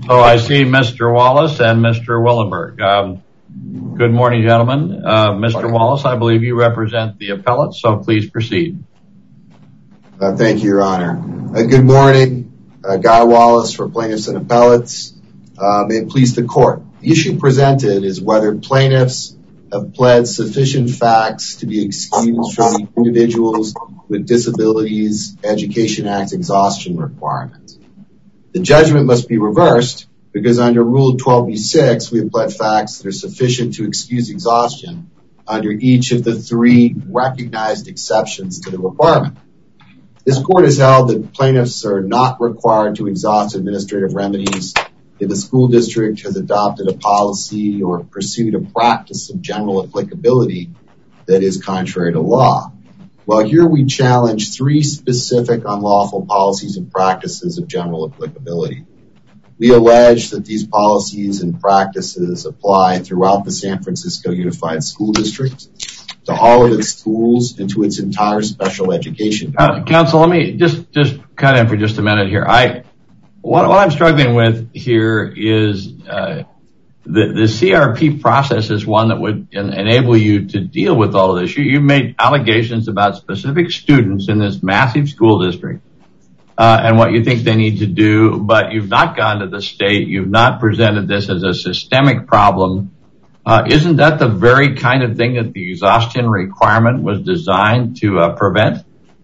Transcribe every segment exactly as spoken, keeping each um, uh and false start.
So I see Mister Wallace and Mister Willenberg. Um, good morning, gentlemen. Uh, Mister Wallace, I believe you represent the appellate, so please proceed. Uh, thank you, Your Honor. Uh, good morning. Uh, Guy Wallace for plaintiffs and appellates. Uh, may it please the court. The issue presented is whether plaintiffs have pled sufficient facts to be excused from the Individuals with Disabilities Education Act exhaustion requirement. The judgment must be reversed because under Rule twelve B six, we have pled facts that are sufficient to excuse exhaustion under each of the three recognized exceptions to the requirement. This court has held that plaintiffs are not required to exhaust administrative remedies if the school district has adopted a policy or pursued a practice of general applicability that is contrary to law. Well, here we challenge three specific unlawful policies and practices of general applicability. We allege that these policies and practices apply throughout the San Francisco Unified School District, to all of its schools, and to its entire special education. Uh, counsel, let me just, just cut in for just a minute here. I, what, what I'm struggling with here is uh, the, the C R P process is one that would en- enable you to deal with all of this. You, you made allegations about specific students in this massive school district uh, and what you think they need to do, but you've not gone to the state. You've not presented this as a systemic problem. Uh, isn't that the very kind of thing that the exhaustion requirement was designed to uh, prevent?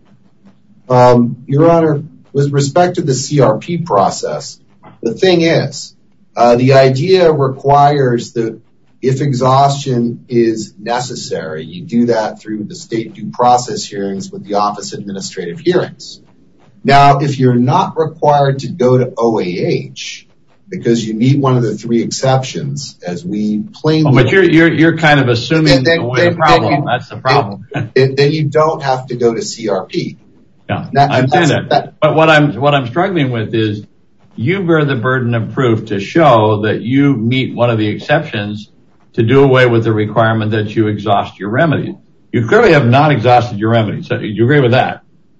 Um, Your Honor, with respect to the C R P process, the thing is, uh, the idea requires that if exhaustion is necessary, you do that through the state due process hearings with the Office of Administrative Hearings. Now, if you're not required to go to O A H, because you meet one of the three exceptions, as we plainly... Oh, but you're, you're, you're kind of assuming then, away then, the problem. Then you, That's the problem. Then, then you don't have to go to C R P. Yeah, that, I understand that. that. But what I'm, what I'm struggling with is you bear the burden of proof to show that you meet one of the exceptions to do away with the requirement that you exhaust your remedies. You clearly have not exhausted your remedies. So do you agree with that?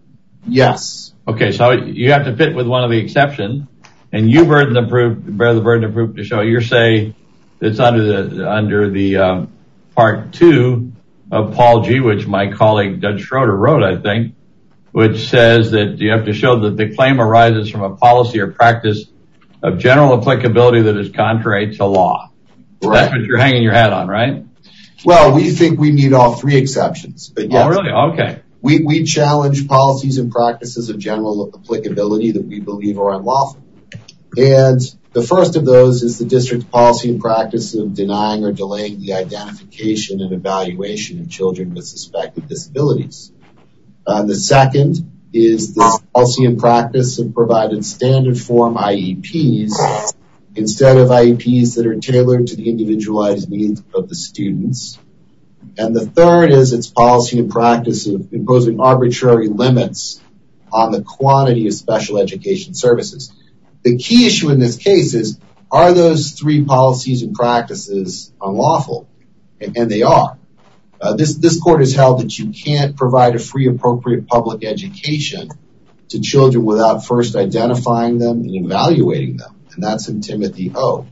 Yes. Okay, so you have to fit with one of the exceptions. And you burden the proof, bear the burden of proof to show. You're saying it's under the under the um, part two of Paul G, which my colleague Judge Schroeder wrote, I think, which says that you have to show that the claim arises from a policy or practice of general applicability that is contrary to law. Right. That's what you're hanging your hat on, right? Well, we think we meet all three exceptions. But yes, oh, really? Okay. We we challenge policies and practices of general applicability that we believe are unlawful. And the first of those is the district's policy and practice of denying or delaying the identification and evaluation of children with suspected disabilities. Uh, the second is the policy and practice of provided standard form I E Ps instead of I E Ps that are tailored to the individualized needs of the students. And the third is its policy and practice of imposing arbitrary limits on the quantity of special education services. The key issue in this case is, are those three policies and practices unlawful? And, and they are. Uh, this, this court has held that you can't provide a free, appropriate public education to children without first identifying them and evaluating them. And that's in Timothy O.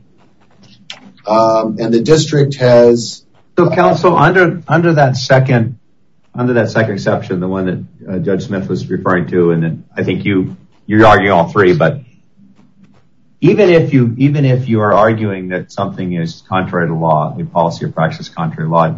Um, and the district has... So, counsel, under under that second under that second exception, the one that uh, Judge Smith was referring to, and then I think you you're arguing all three, but even if you even if you are arguing that something is contrary to law, a policy or practice contrary to law,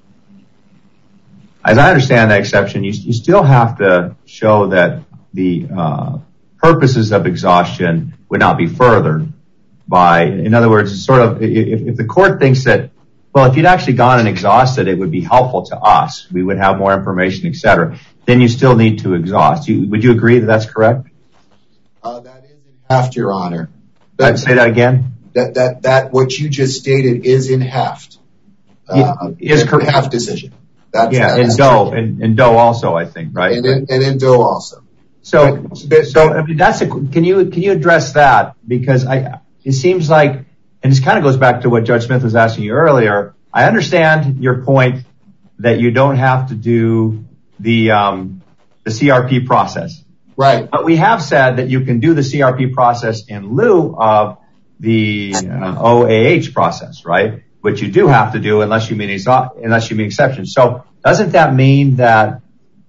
as I understand that exception, you, you still have to show that the uh, purposes of exhaustion would not be furthered by, in other words, sort of if, if the court thinks that, well, if you'd actually gone and exhausted, it would be helpful to us, we would have more information, et cetera, then you still need to exhaust. You, would you agree that that's correct? Uh, that is in heft, Your Honor. I'd say that again. That that that what you just stated is in heft. Uh, is correct. Heft decision. That's, yeah, that's and Doe, and, and Doe also, I think, right? And in, and in Doe also. So, but, so I mean, that's a. Can you can you address that? Because I, it seems like, and this kind of goes back to what Judge Smith was asking you earlier. I understand your point that you don't have to do the um, the C R P process. Right. But we have said that you can do the C R P process in lieu of the uh, O A H process, right? Which you do have to do unless you mean exo- unless you mean exceptions. So doesn't that mean that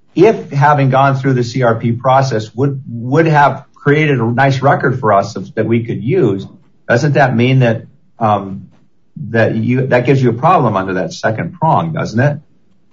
if having gone through the C R P process would would have created a nice record for us that we could use, doesn't that mean that um, that you that gives you a problem under that second prong, doesn't it?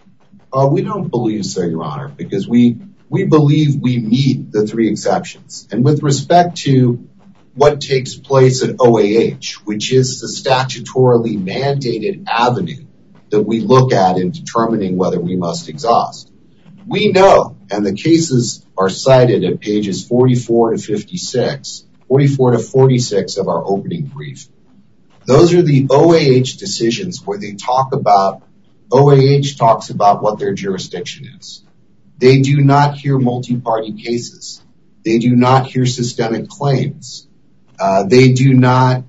Uh, we don't believe so, Your Honor, because we we believe we meet the three exceptions. And with respect to what takes place at O A H, which is the statutorily mandated avenue that we look at in determining whether we must exhaust, we know, and the cases are cited at pages forty-four to fifty-six, forty-four to forty-six of our opening brief. Those are the O A H decisions where they talk about, O A H talks about what their jurisdiction is. They do not hear multi-party cases. They do not hear systemic claims. Uh, they do not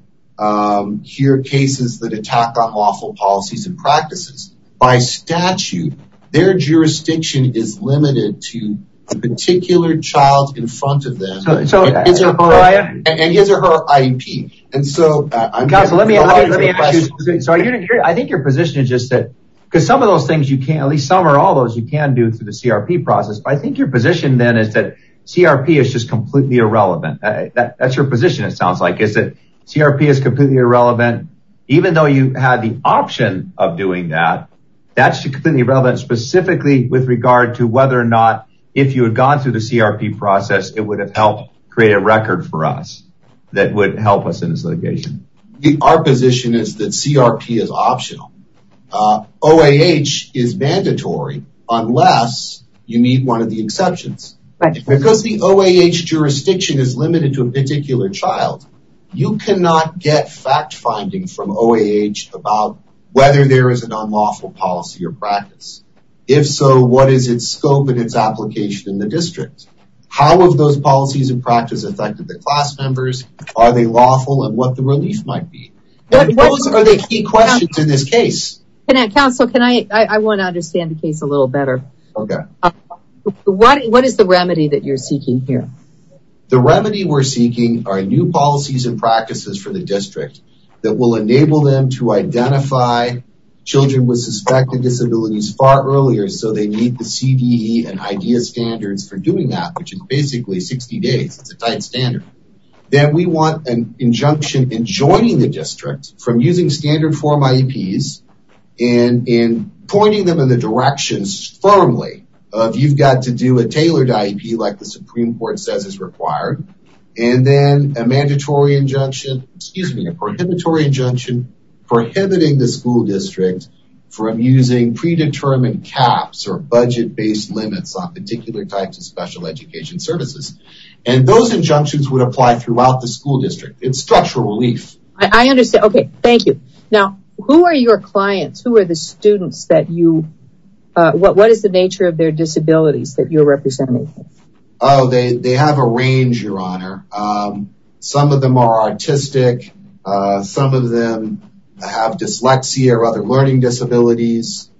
um, hear cases that attack unlawful policies and practices. By statute, their jurisdiction is limited to a particular child in front of them so, so, and, his or her, so I, and, and his or her I E P. And so, uh, I'm Counsel, let me, let me, let me ask question. you. So you're, you're, I think your position is just that, because some of those things you can, at least some or all those you can do through the C R P process. But I think your position then is that C R P is just completely irrelevant. Uh, that, that's your position, it sounds like, is that C R P is completely irrelevant, even though you had the option of doing that. That's completely irrelevant, specifically with regard to whether or not, if you had gone through the C R P process, it would have helped create a record for us that would help us in this litigation. Our position is that C R P is optional. Uh, O A H is mandatory unless you meet one of the exceptions. Right. Because the O A H jurisdiction is limited to a particular child, you cannot get fact-finding from O A H about whether there is an unlawful policy or practice. If so, what is its scope and its application in the district? How have those policies and practice affected the class members? Are they lawful, and what the relief might be? And what, those are the key questions in this case. Can I, counsel, can I, I, I want to understand the case a little better. Okay. Uh, what, what is the remedy that you're seeking here? The remedy we're seeking are new policies and practices for the district that will enable them to identify children with suspected disabilities far earlier so they meet the C D E and IDEA standards for doing that, which is basically sixty days. It's a tight standard. Then we want an injunction enjoining the district from using standard form I E Ps and, and pointing them in the directions firmly of you've got to do a tailored I E P like the Supreme Court says is required, and then a mandatory injunction, excuse me, a prohibitory injunction prohibiting the school district from using predetermined caps or budget-based limits on particular types of special education services. And those injunctions would apply throughout the school district. It's structural relief. I, I understand. Okay, thank you. Now, who are your clients? Who are the students that you, uh, what, what is the nature of their disabilities that you're representing? Oh, they, they have a range, Your Honor. Um, some of them are autistic. Uh, some of them have dyslexia or other learning disabilities.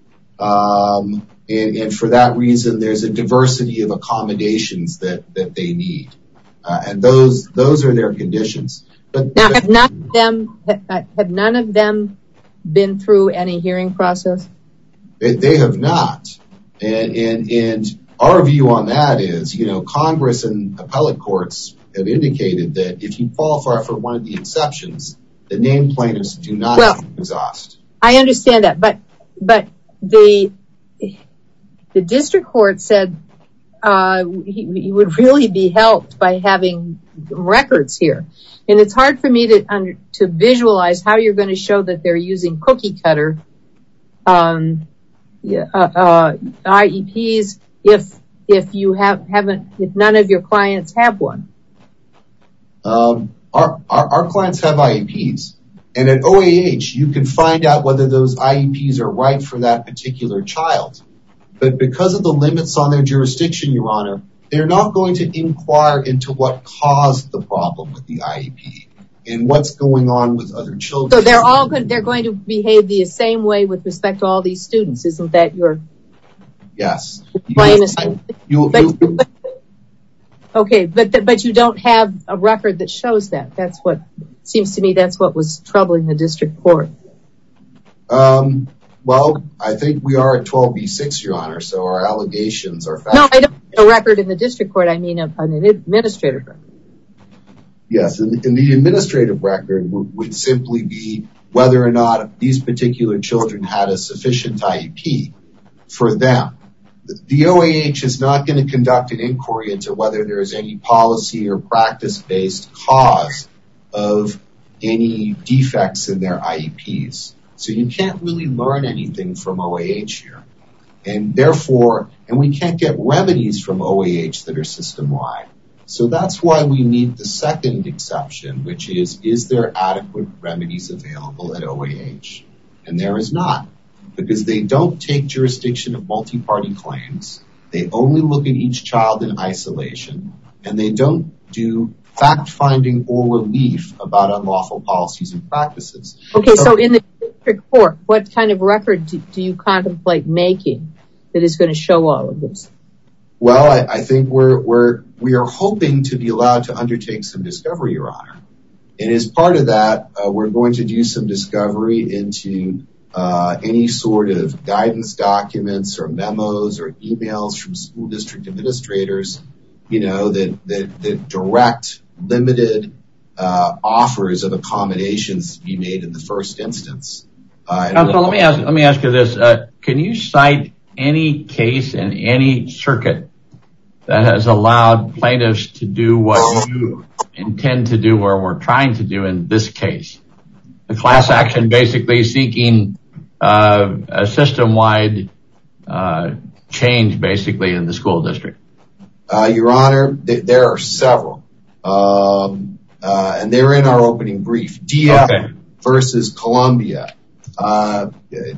Um, and, and for that reason, there's a diversity of accommodations that, that they need. Uh, and those, those are their conditions. But now, have none of them, have none of them been through any hearing process? They, they have not. And, and, and our view on that is, you know, Congress and appellate courts have indicated that if you qualify for one of the exceptions, the named plaintiffs do not well, exhaust. I understand that, but but the the district court said uh, he, he would really be helped by having records here, and it's hard for me to under, to visualize how you're going to show that they're using cookie cutter um, uh, uh, I E Ps if if you have haven't if none of your clients have one. Um, Our, our, our clients have I E Ps, and at O A H, you can find out whether those I E Ps are right for that particular child. But because of the limits on their jurisdiction, Your Honor, they're not going to inquire into what caused the problem with the I E P and what's going on with other children. So they're all good, they're going to behave the same way with respect to all these students. Isn't that your yes? claim? You, you, you, Okay, but the, but you don't have a record that shows that. That's what seems to me. That's what was troubling the district court. Um. Well, I think we are at twelve B six, Your Honor. So our allegations are factual. No, I don't have a record in the district court. I mean, a, an administrative record. Yes, and, and the administrative record would, would simply be whether or not these particular children had a sufficient I E P for them. The O A H is not going to conduct an inquiry into whether there is any policy or practice-based cause of any defects in their I E Ps. So you can't really learn anything from O A H here. And therefore, and we can't get remedies from O A H that are system-wide. So that's why we need the second exception, which is, is there adequate remedies available at O A H? And there is not, because they don't take jurisdiction of multi-party claims. They only look at each child in isolation, and they don't do fact-finding or relief about unlawful policies and practices. Okay, so, so in the district court, what kind of record do, do you contemplate making that is going to show all of this? Well, I, I think we're, we're, we are hoping to be allowed to undertake some discovery, Your Honor. And as part of that, uh, we're going to do some discovery into uh, any sort of guidance documents or memos or emails from school district administrators, you know, that, that, that direct limited uh, offers of accommodations to be made in the first instance. Uh, Counsel, let me ask, let me ask you this. Uh, can you cite any case in any circuit that has allowed plaintiffs to do what you intend to do or we're trying to do in this case? The class action basically seeking uh, a system-wide uh, change basically in the school district. Uh, Your Honor, th- there are several. Um, uh, and they're in our opening brief. D F okay. versus Columbia. Uh,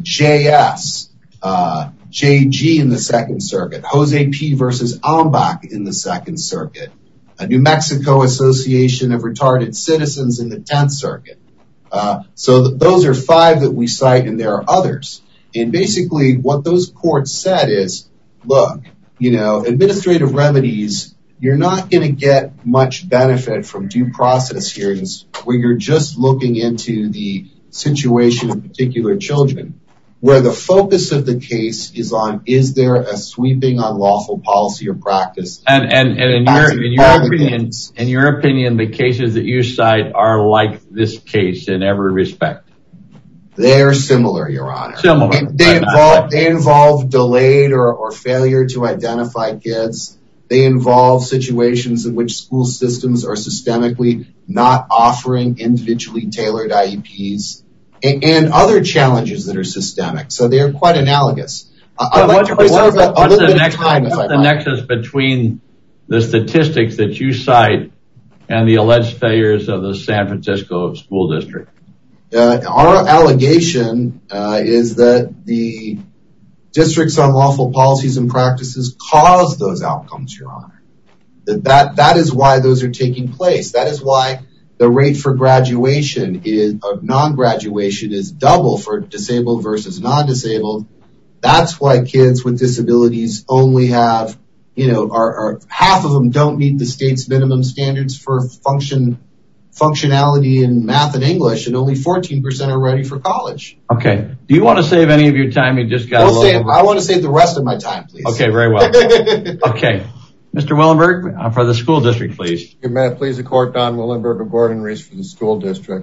J S. Uh, J G in the Second Circuit, Jose P. versus Ambach in the Second Circuit, a New Mexico Association of Retarded Citizens in the Tenth Circuit. Uh, so th- those are five that we cite, and there are others. And basically what those courts said is, look, you know, administrative remedies, you're not going to get much benefit from due process hearings where you're just looking into the situation of particular children, where the focus of the case is on, is there a sweeping unlawful policy or practice? And, and, and in your, in your opinion, in your opinion, the cases that you cite are like this case in every respect? They're similar, Your Honor. Similar. They, they involve, they involve delayed or, or failure to identify kids. They involve situations in which school systems are systemically not offering individually tailored I E Ps. And other challenges that are systemic, so they are quite analogous. I'd like to reserve a, a little bit of time, if I might. What's the nexus between the statistics that you cite and the alleged failures of the San Francisco school district? Uh, our allegation uh, is that the district's unlawful policies and practices cause those outcomes, Your Honor. That, that that is why those are taking place. That is why the rate for graduation is of non-graduation is double for disabled versus non-disabled. That's why kids with disabilities only have, you know, are, are half of them don't meet the state's minimum standards for function functionality in math and English, and only fourteen percent are ready for college. Okay. Do you want to save any of your time? You just got we'll a little. Save, I want to save the rest of my time, please. Okay, very well. Okay. Mister Willenberg, uh, for the school district, please. May it please the court, Don Willenberg of Gordon Reese for the school district.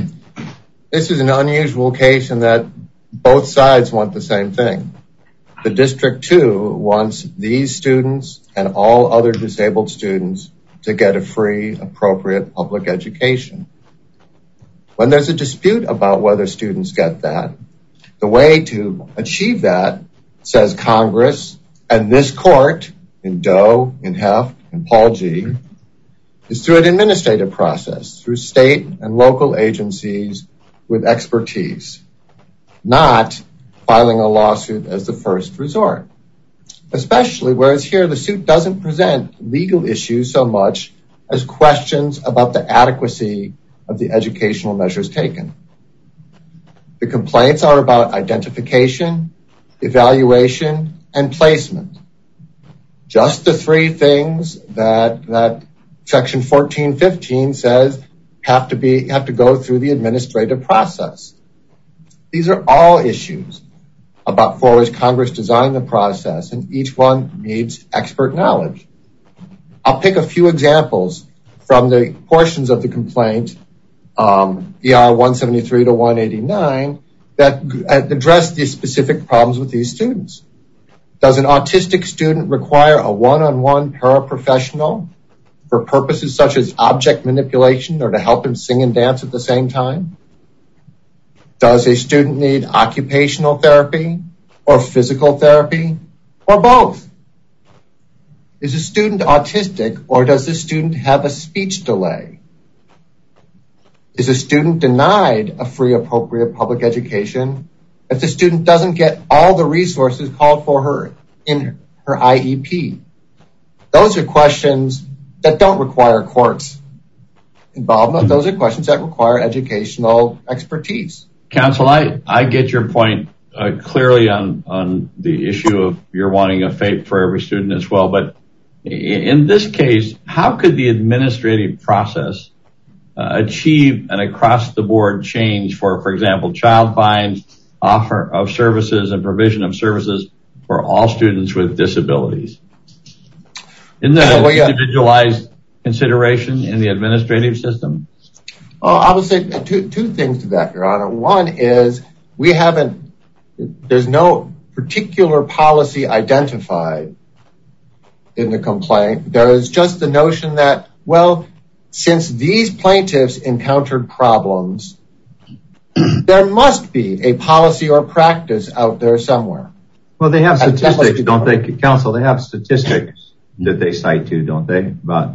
This is an unusual case in that both sides want the same thing. The district, too, wants these students and all other disabled students to get a free, appropriate public education. When there's a dispute about whether students get that, the way to achieve that, says Congress and this court, in Doe, in Heft, in Paul G., is through an administrative process, through state and local agencies with expertise, not filing a lawsuit as the first resort. Especially, whereas here the suit doesn't present legal issues so much as questions about the adequacy of the educational measures taken. The complaints are about identification, evaluation, and placement. just the three things that that Section fourteen fifteen says have to be have to go through the administrative process. These are all issues about for which Congress designed the process, and each one needs expert knowledge. I'll pick a few examples from the portions of the complaint, um, E R one seventy-three to one eighty-nine, that address the specific problems with these students. Does an autistic student require a one-on-one paraprofessional for purposes such as object manipulation or to help him sing and dance at the same time? Does a student need occupational therapy or physical therapy or both? Is a student autistic, or does the student have a speech delay? Is a student denied a free, appropriate public education if the student doesn't get all the resources called for her in her I E P? Those are questions that don't require courts involvement. Those are questions that require educational expertise. Counsel, I, I get your point uh, clearly on, on the issue of you're wanting a fate for every student as well. But in this case, how could the administrative process uh, achieve an across-the-board change for, for example, child finds, offer of services and provision of services for all students with disabilities? Isn't that an uh, well, yeah. individualized consideration in the administrative system? Oh, I would say two, two things to that, Your Honor. One is we haven't, there's no particular policy identified in the complaint. There is just the notion that, well, since these plaintiffs encountered problems, there must be a policy or practice out there somewhere. Well, they have statistics, don't they, Counsel? They have statistics that they cite to, don't they? About,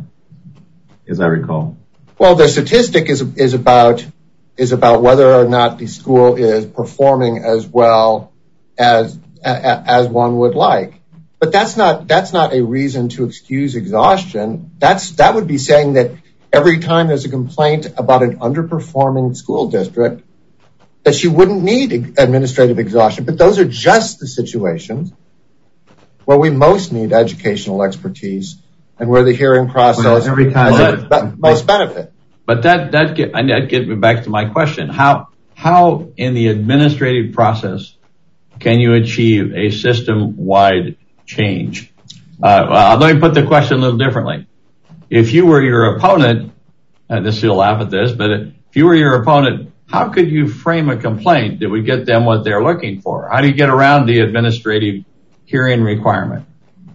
as I recall. Well, the statistic is is about is about whether or not the school is performing as well as as one would like. But that's not that's not a reason to excuse exhaustion. That's that would be saying that every time there's a complaint about an underperforming school district, that she wouldn't need administrative exhaustion. But those are just the situations where we most need educational expertise and where the hearing process well, every time has the most benefit. But that that get that gets me back to my question: how how in the administrative process can you achieve a system-wide change? Uh, well, let me put the question a little differently. If you were your opponent, and this you'll laugh at this, but if you were your opponent, how could you frame a complaint that would get them what they're looking for? How do you get around the administrative hearing requirement?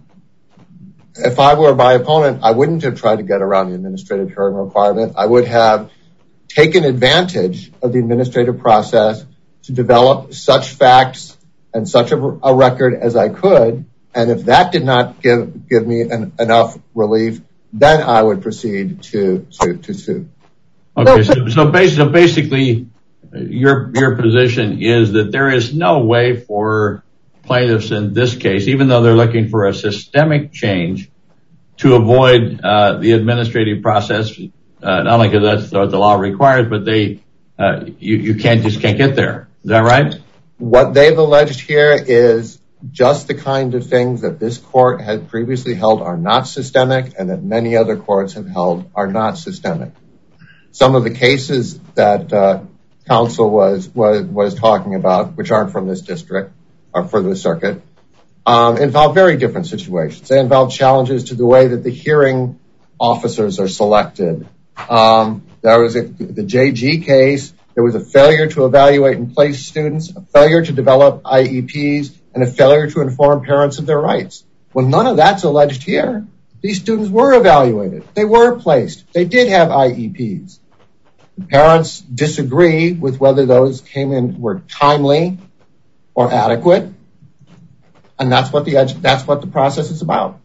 If I were my opponent, I wouldn't have tried to get around the administrative hearing requirement. I would have taken advantage of the administrative process to develop such facts and such a, a record as I could. And if that did not give give me an, enough relief, then I would proceed to to, to sue. Okay, so, so, basically, so basically, your your position is that there is no way for plaintiffs in this case, even though they're looking for a systemic change, to avoid uh, the administrative process, uh, not only because that's what the law requires, but they uh, you, you can't just can't get there. Is that right? What they've alleged here is just the kind of things that this court had previously held are not systemic, and that many other courts have held are not systemic. Some of the cases that uh, counsel was was was talking about, which aren't from this district, or for the circuit, um, involve very different situations. They involve challenges to the way that the hearing officers are selected. Um, there was a, the J G case. There was a failure to evaluate and place students, a failure to develop I E Ps, and a failure to inform parents of their rights. Well, none of that's alleged here. These students were evaluated. They were placed. They did have I E Ps. The parents disagree with whether those came in were timely or adequate, and that's what the edu- that's what the process is about.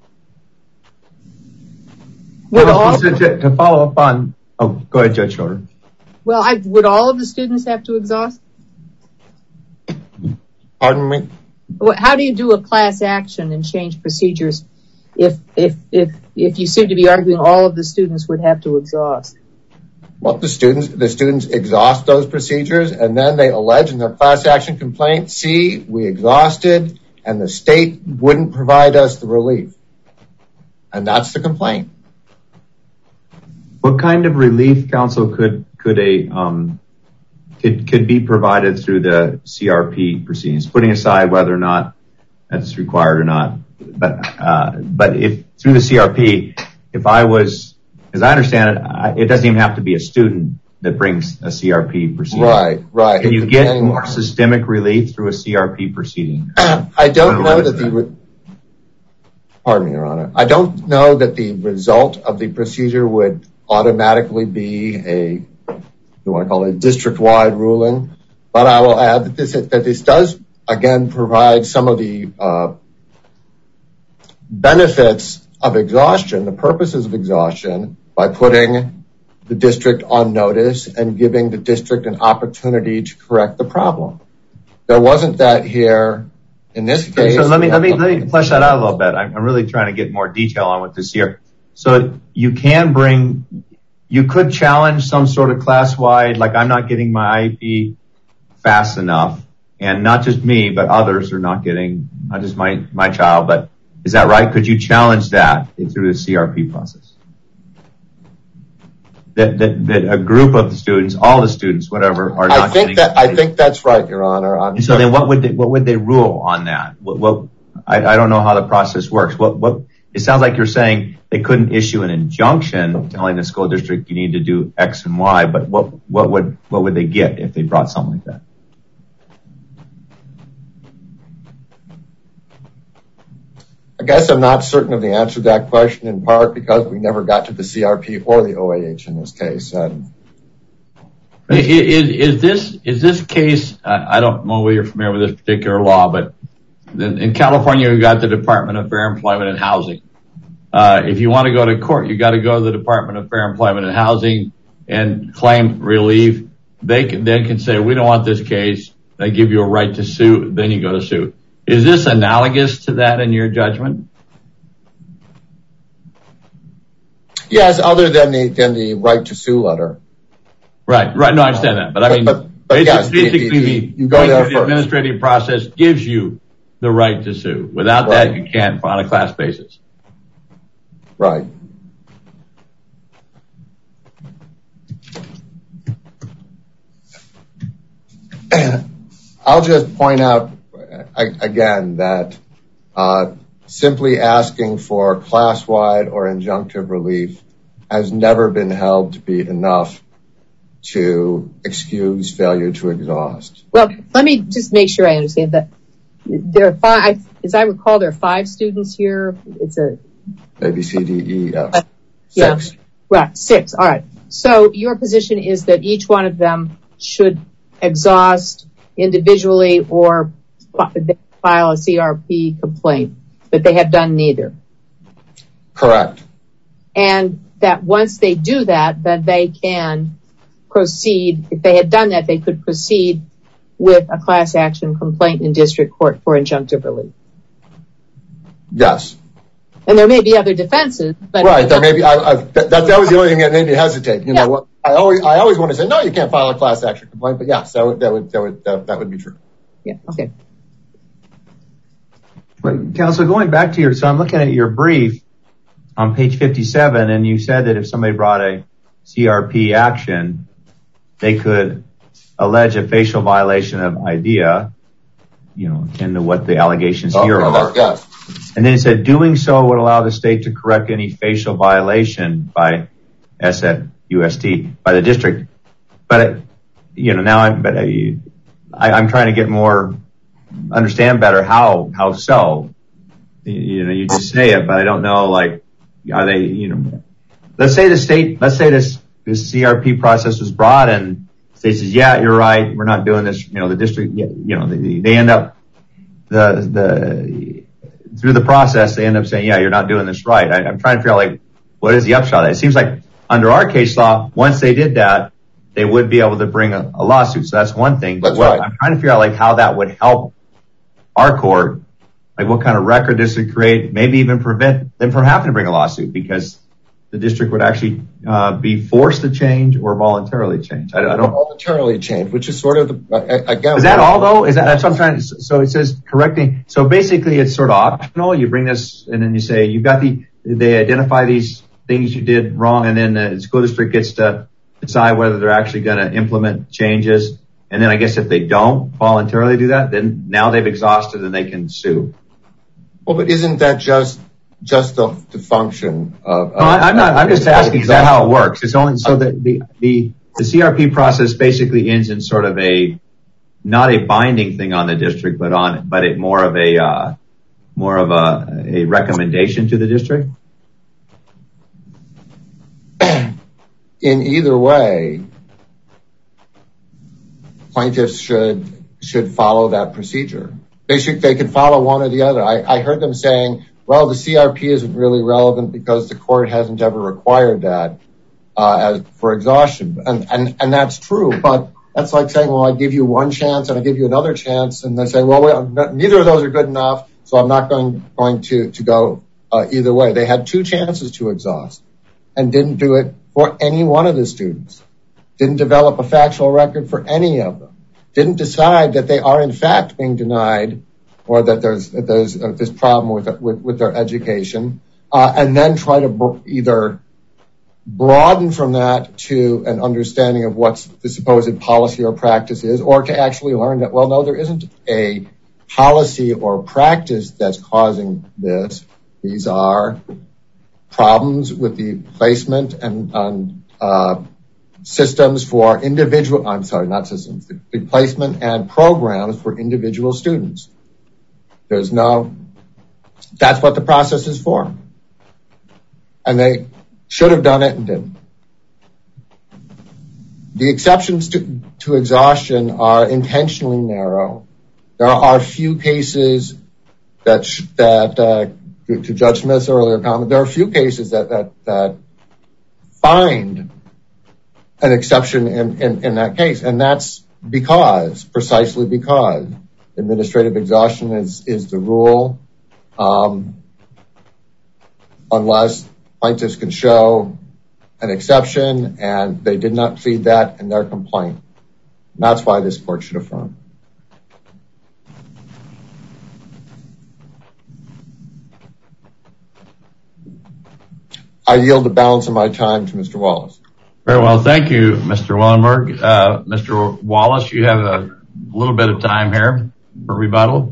Would all, to, to follow up on, oh, go ahead, Judge Schroeder. Well, I, would all of the students have to exhaust? Pardon me? How do you do a class action and change procedures if if if if you seem to be arguing all of the students would have to exhaust? Well, the students the students exhaust those procedures, and then they allege in their class action complaint, see, we exhausted, and the state wouldn't provide us the relief. And that's the complaint. What kind of relief, counsel, could could a um, could could be provided through the C R P proceedings, putting aside whether or not that's required or not? But uh, but if through the C R P, if I was, as I understand it, I, it doesn't even have to be a student that brings a C R P proceeding. Right, right. Can you get more systemic relief through a C R P proceeding? I don't know that the. Pardon me, Your Honor. I don't know that the result of the procedure would automatically be a, you want to call it a district-wide ruling, but I will add that this that this does again provide some of the uh, benefits of exhaustion, the purposes of exhaustion, by putting the district on notice and giving the district an opportunity to correct the problem. There wasn't that here in this case. So let me let me let me flesh that out a little bit. I'm, I'm really trying to get more detail on what this here. So you can bring, you could challenge some sort of class-wide, like I'm not getting my I E P fast enough, and not just me, but others are not getting, not just my, my child, but is that right? Could you challenge that through the C R P process? That, that, that a group of the students, all the students, whatever, are not I think getting that, I think that's right, Your Honor. I'm and so then what would they, what would they rule on that? What, what I, I don't know how the process works. What, what, it sounds like you're saying they couldn't issue an injunction telling the school district you need to do X and Y, but what, what would, what would they get if they brought something like that? I guess I'm not certain of the answer to that question, in part because we never got to the C R P or the O A H in this case. Um, is, is, is this is this case? Uh, I don't know whether you're familiar with this particular law, but in, in California, we've got the Department of Fair Employment and Housing. Uh, if you want to go to court, you got to go to the Department of Fair Employment and Housing and claim relief. They can then can say, we don't want this case. They give you a right to sue. Then you go to sue. Is this analogous to that in your judgment? Yes, other than the than the right to sue letter. Right, right. No, I understand that, but I mean, but, but, but basically, yes, the, basically the, the, you go there the first. administrative process gives you the right to sue. Without Right. that, you can't on a class basis. Right. I'll just point out again that uh, simply asking for class-wide or injunctive relief has never been held to be enough to excuse failure to exhaust. Well, let me just make sure I understand that. There are five, as I recall, there are five students here. It's a A, B, C, D, E, F. Uh, yeah. Six. Right, six. All right. So your position is that each one of them should exhaust individually or file a C R P complaint, but they have done neither. Correct. And that once they do that, then they can proceed. If they had done that, they could proceed with a class action complaint in district court for injunctive relief. Yes. And there may be other defenses, but right. There may be. I, I, that, that was the only thing that made me hesitate. You yeah. know, what I always, I always want to say, no, you can't file a class action complaint. But yes, that would, that would, that would, that, that would be true. Yeah. Okay. Right. Counsel, going back to your, so I'm looking at your brief on page fifty-seven, and you said that if somebody brought a C R P action, they could allege a facial violation of IDEA, you know, akin to what the allegations oh, here are. Yes. And then it said doing so would allow the state to correct any facial violation by S F U S T, by the district. But, you know, now I'm, but I, I'm trying to get more, understand better how, how so. You know, you just say it, but I don't know, like, are they, you know, let's say the state, let's say this, this C R P process was brought and the state says, yeah, you're right, we're not doing this, you know, the district, you know, they, they end up, the, the, through the process, they end up saying, yeah, you're not doing this right. I, I'm trying to figure out, like, what is the upshot of that? It seems like under our case law, once they did that, they would be able to bring a, a lawsuit. So that's one thing. But that's what, right. I'm trying to figure out, like, how that would help our court, like what kind of record this would create, maybe even prevent them from having to bring a lawsuit because the district would actually uh, be forced to change or voluntarily change. I, I don't voluntarily change, which is sort of the, again. Is that all though? Is that, that's what I'm trying to, so it says correcting. So basically it's sort of optional. You bring this and then you say, you've got the, they identify these things you did wrong, and then the school district gets to decide whether they're actually going to implement changes. And then I guess if they don't voluntarily do that, then now they've exhausted and they can sue. Well, but isn't that just just the, the function of? No, I, I'm not. I'm just asking, is that how it works? It's only so that the the the C R P process basically ends in sort of a not a binding thing on the district, but on but it more of a uh, more of a a recommendation to the district. In either way, plaintiffs should should follow that procedure. They should they can follow one or the other. I, I heard them saying, well, the C R P isn't really relevant because the court hasn't ever required that uh, as for exhaustion, and, and and that's true. But that's like saying, well, I give you one chance and I give you another chance, and they say, well, wait, neither of those are good enough, so I'm not going going to to go uh, either way. They had two chances to exhaust and didn't do it for any one of the students. Didn't develop a factual record for any of them. Didn't decide that they are in fact being denied, or that there's that there's uh, this problem with, with with their education, uh, and then try to br- either broaden from that to an understanding of what the supposed policy or practice is, or to actually learn that, well, no, there isn't a policy or practice that's causing this. These are problems with the placement and um, uh, systems for individual, I'm sorry, not systems, the, the placement and programs for individual students. There's no, that's what the process is for. And they should have done it and didn't. The exceptions to, to exhaustion are intentionally narrow. There are few cases that, sh- that, uh, to, to Judge Smith's earlier comment, there are few cases that, that, that find an exception in, in, in that case. And that's because, precisely because administrative exhaustion is, is the rule, um, unless plaintiffs can show an exception, and they did not plead that in their complaint. And that's why this court should affirm. I yield the balance of my time to Mister Wallace. Very well. Thank you, Mister Wallenberg. Uh, Mister Wallace, you have a little bit of time here for rebuttal.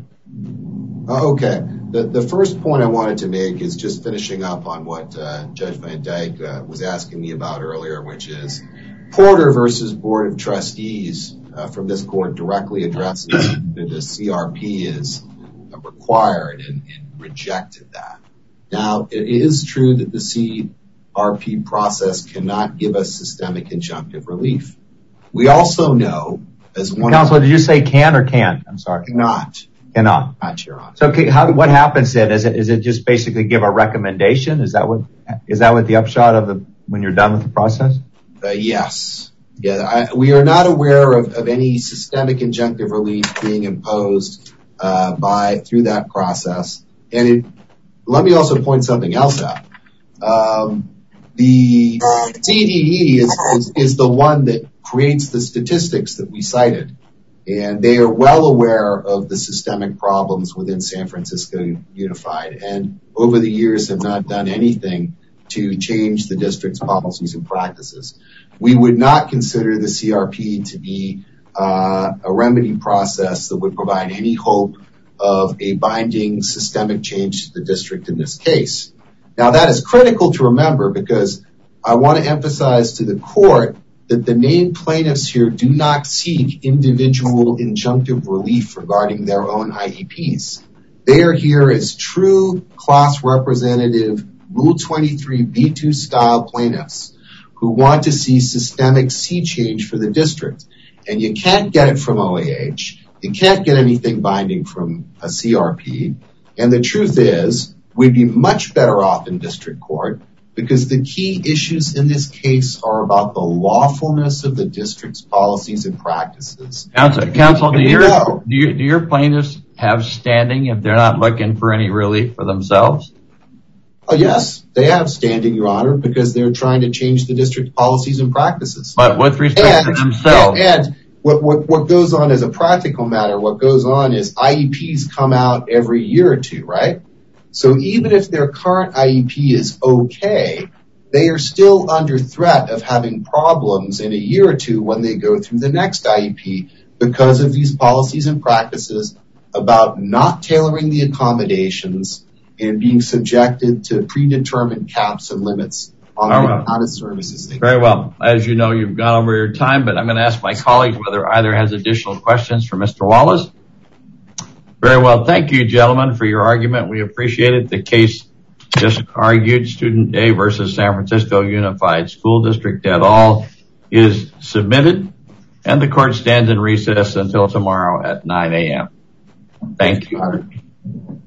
Uh, okay. The, the first point I wanted to make is just finishing up on what uh, Judge Van Dyke uh, was asking me about earlier, which is Porter versus Board of Trustees uh, from this court directly addresses that the C R P is uh, required and, and rejected that. Now, it is true that the C R P process cannot give us systemic injunctive relief. We also know, as one Counselor, did you say can or can't? I'm sorry. Cannot. Cannot. Not, Your Honor. So, okay, how, what happens then? Is it is it just basically give a recommendation? Is that what is that what the upshot of the when you're done with the process? Uh, yes. Yeah, I, we are not aware of, of any systemic injunctive relief being imposed uh, by through that process. And it, let me also point something else out. Um, the C D E is, is is the one that creates the statistics that we cited, and they are well aware of the systemic problems within San Francisco Unified, and over the years have not done anything to change the district's policies and practices. We would not consider the C R P to be uh, a remedy process that would provide any hope of a binding systemic change to the district in this case. Now, that is critical to remember, because I want to emphasize to the court that the named plaintiffs here do not seek individual injunctive relief regarding their own I E Ps. They are here as true class representative Rule twenty-three B two style plaintiffs who want to see systemic sea change for the district. And you can't get it from O A H. You can't get anything binding from a C R P. And the truth is, we'd be much better off in district court, because the key issues in this case are about the lawfulness of the district's policies and practices. Counsel, counsel, do your, do your, do your plaintiffs have standing if they're not looking for any relief for themselves? Oh, yes, they have standing, Your Honor, because they're trying to change the district's policies and practices. But with respect and, to themselves. And, and what, what, what goes on as a practical matter, what goes on is I E Ps come out every year or two, right? So even if their current I E P is okay, they are still under threat of having problems in a year or two when they go through the next I E P because of these policies and practices about not tailoring the accommodations and being subjected to predetermined caps and limits on the amount of services. Very well. As you know, you've gone over your time, but I'm going to ask my colleagues whether either has additional questions for Mister Wallace. Very well. Thank you, gentlemen, for your argument. We appreciate it. The case just argued, Student A versus San Francisco Unified School District et al. Is submitted, and the court stands in recess until tomorrow at nine a.m. Thank you.